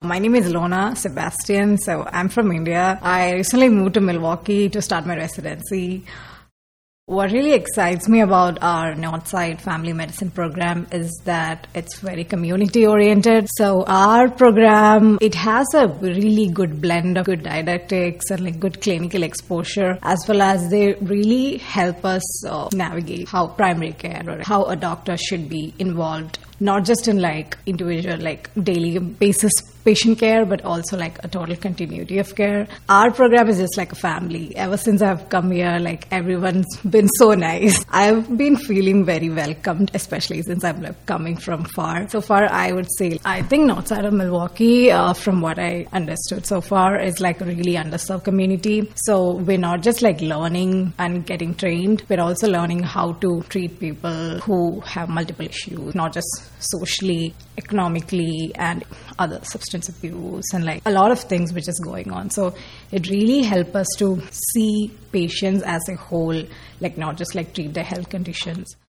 My name is Lona Sebastian. So I'm from India. I recently moved to Milwaukee to start my residency. What really excites me about our Northside Family Medicine program is that it's very community oriented. So our program, it has a really good blend of good didactics and like good clinical exposure, as well as they really help us navigate how primary care or how a doctor should be involved, not just in like individual like daily basis patient care, but also like a total continuity of care. Our program is just like a family. Ever since I've come here, like everyone's been so nice. I've been feeling very welcomed, especially since I'm like coming from far. So far, I would say, I think north side of Milwaukee, from what I understood so far, is like a really underserved community. So we're not just like learning and getting trained, we're also learning how to treat people who have multiple issues, not just socially, economically, and other substance abuse and like a lot of things which is going on. So it really helps us to see patients as a whole, like not just like treat their health conditions.